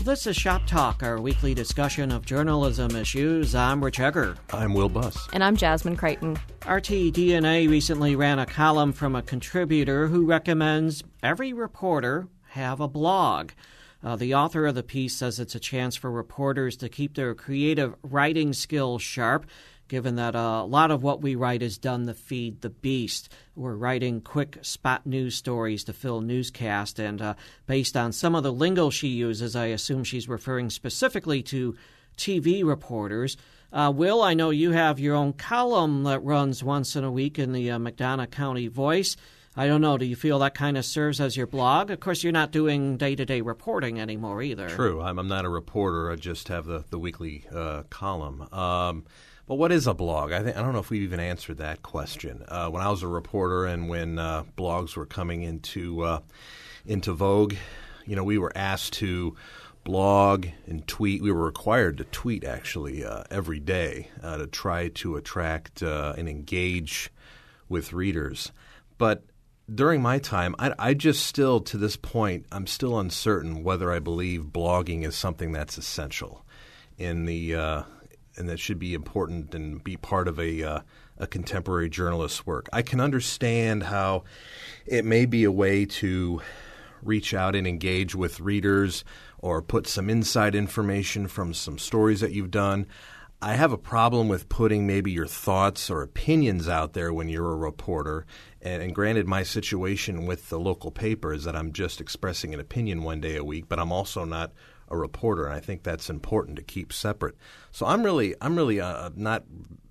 This is Shop Talk, our weekly discussion of journalism issues. I'm Rich Egger. I'm Will Buss. And I'm Jasmine Creighton. RTDNA recently ran a column from a contributor who recommends every reporter have a blog. The author of the piece says it's a chance for reporters to keep their creative writing skills sharp, given that a lot of what we write is done to feed the beast. We're writing quick spot news stories to fill newscasts, and based on some of the lingo she uses, I assume she's referring specifically to TV reporters. Will, I know you have your own column that runs once in a week in the McDonough County Voice. I don't know, do you feel that kind of serves as your blog? Of course, you're not doing day-to-day reporting anymore either. True. I'm not a reporter. I just have the weekly column. But what is a blog? I don't know if we've even answered that question. When I was a reporter and when blogs were coming into vogue, we were asked to blog and tweet. We were required to tweet, actually, every day to try to attract and engage with readers. But during my time, I just still, to this point, I'm still uncertain whether I believe blogging is something that's essential in the and that should be important and be part of a contemporary journalist's work. I can understand how it may be a way to reach out and engage with readers or put some inside information from some stories that you've done. I have a problem with putting maybe your thoughts or opinions out there when you're a reporter. And granted, my situation with the local paper is that I'm just expressing an opinion one day a week, but I'm also not a reporter, and I think that's important to keep separate. So I'm really not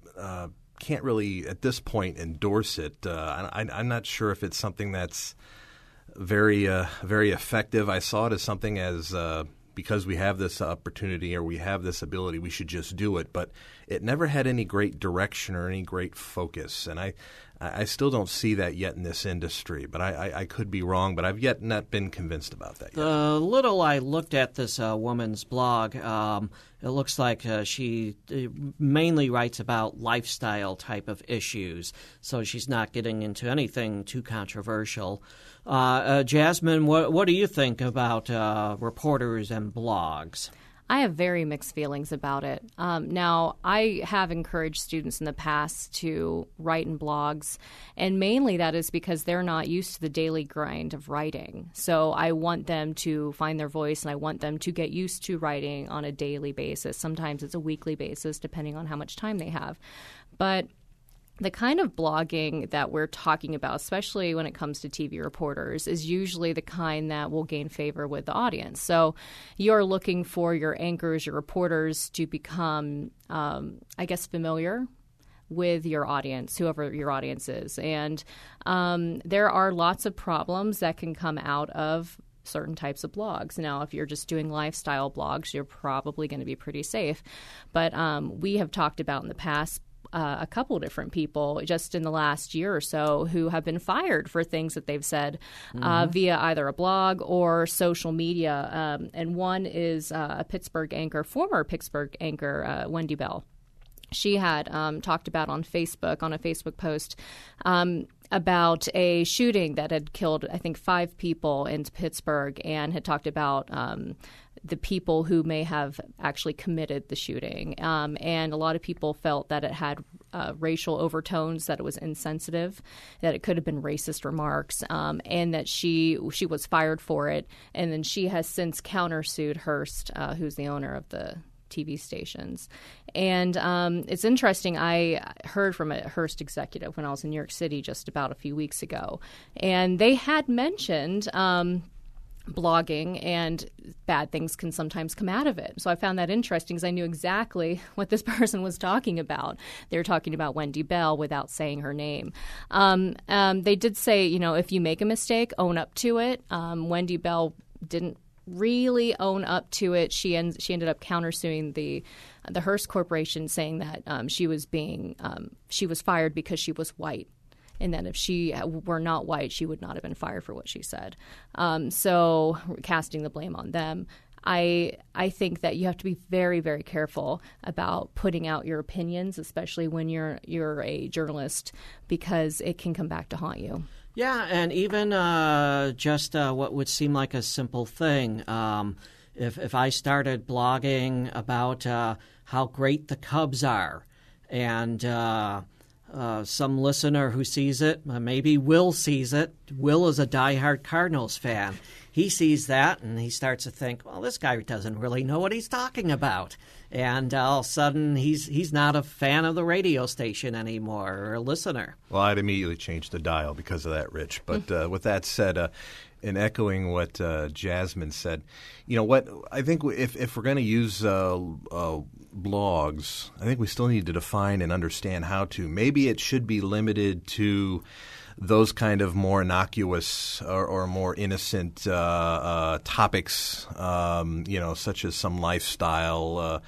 can't really at this point endorse it. I'm not sure if it's something that's very effective. I saw it as something as because we have this opportunity or we have this ability, we should just do it. But it never had any great direction or any great focus, and I still don't see that yet in this industry, but I could be wrong, but I've yet not been convinced about that yet. The little I looked at this woman's blog, it looks like she mainly writes about lifestyle type of issues, so she's not getting into anything too controversial. Jasmine, what do you think about reporters and blogs? I have very mixed feelings about it. Now, I have encouraged students in the past to write in blogs, and mainly that is because they're not used to the daily grind of writing. So I want them to find their voice, and I want them to get used to writing on a daily basis. Sometimes it's a weekly basis, depending on how much time they have. But the kind of blogging that we're talking about, especially when it comes to TV reporters, is usually the kind that will gain favor with the audience. So you're looking for your anchors, your reporters to become, familiar with your audience, whoever your audience is. And there are lots of problems that can come out of certain types of blogs. Now, if you're just doing lifestyle blogs, you're probably going to be pretty safe. But we have talked about in the past a couple different people just in the last year or so who have been fired for things that they've said via either a blog or social media. And one is a former Pittsburgh anchor, Wendy Bell. She had talked about on a Facebook post, about a shooting that had killed, I think, 5 people in Pittsburgh, and had talked about the people who may have actually committed the shooting. And a lot of people felt that it had racial overtones, that it was insensitive, that it could have been racist remarks, and that she was fired for it. And then she has since countersued Hearst, who's the owner of the TV stations. And it's interesting. I heard from a Hearst executive when I was in New York City just about a few weeks ago, and they had mentioned blogging, and bad things can sometimes come out of it. So I found that interesting because I knew exactly what this person was talking about. They were talking about Wendy Bell without saying her name. They did say, if you make a mistake, own up to it. Wendy Bell didn't really own up to it. She ended up countersuing the Hearst Corporation, saying that she was fired because she was white. And that if she were not white, she would not have been fired for what she said. So casting the blame on them. I think that you have to be very, very careful about putting out your opinions, especially when you're a journalist, because it can come back to haunt you. Yeah, and even just what would seem like a simple thing. if I started blogging about how great the Cubs are, and some listener who sees it, maybe Will sees it. Will is a diehard Cardinals fan. He sees that and he starts to think, well, this guy doesn't really know what he's talking about. And all of a sudden, he's not a fan of the radio station anymore or a listener. Well, I'd immediately change the dial because of that, Rich. But with that said, in echoing what Jasmine said, you know what? I think if we're going to use blogs, I think we still need to define and understand how to. Maybe it should be limited to those kind of more innocuous or more innocent topics, such as some lifestyle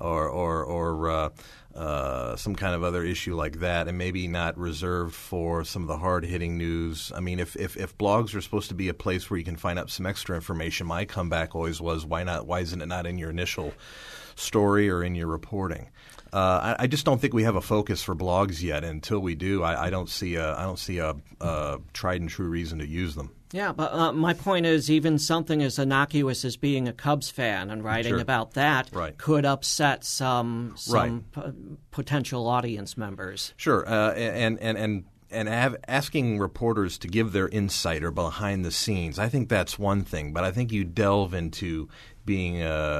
or some kind of other issue like that, and maybe not reserved for some of the hard-hitting news. I mean, if blogs are supposed to be a place where you can find out some extra information, my comeback always was, why not? Why isn't it not in your initial story or in your reporting? I just don't think we have a focus for blogs yet. Until we do, I don't see a tried and true reason to use them. Yeah, but my point is, even something as innocuous as being a Cubs fan and writing about that could upset some potential audience members. Sure, and asking reporters to give their insight or behind the scenes, I think that's one thing. But I think you delve into being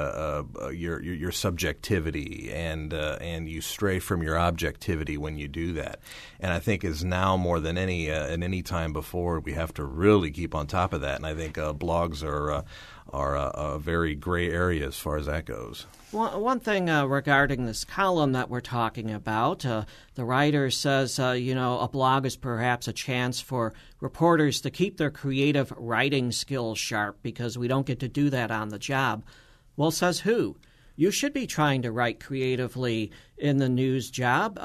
your subjectivity and you stray from your objectivity when you do that. And I think is now more than any time before, we have to really keep on top of that. And I think blogs are a very gray area as far as that goes. One thing regarding this column that we're talking about, the writer says, a blog is perhaps a chance for reporters to keep their creative writing skills sharp because we don't get to do that on the job. Well, says who? You should be trying to write creatively in the news job.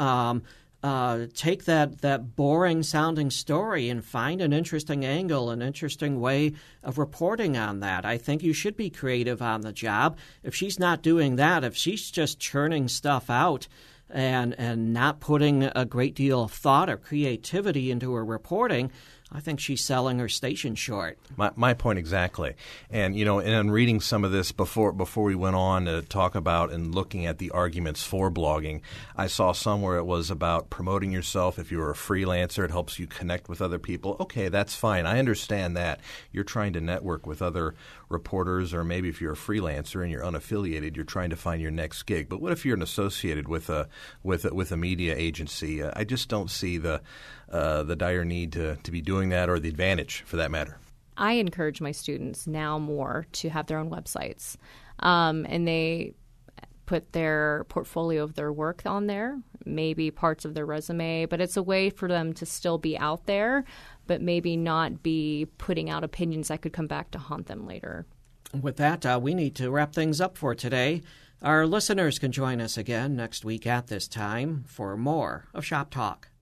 Take that boring-sounding story and find an interesting angle, an interesting way of reporting on that. I think you should be creative on the job. If she's not doing that, if she's just churning stuff out and not putting a great deal of thought or creativity into her reporting, I think she's selling her station short. My point exactly. And, in reading some of this before we went on to talk about and looking at the arguments for blogging, I saw somewhere it was about promoting yourself. If you're a freelancer, it helps you connect with other people. Okay, that's fine. I understand that. You're trying to network with other reporters, or maybe if you're a freelancer and you're unaffiliated, you're trying to find your next gig. But what if you're associated with a media agency? I just don't see the dire need to be doing that, or the advantage for that matter. I encourage my students now more to have their own websites, and they put their portfolio of their work on there, maybe parts of their resume, but it's a way for them to still be out there, but maybe not be putting out opinions that could come back to haunt them later. With that, we need to wrap things up for today. Our listeners can join us again next week at this time for more of Shop Talk.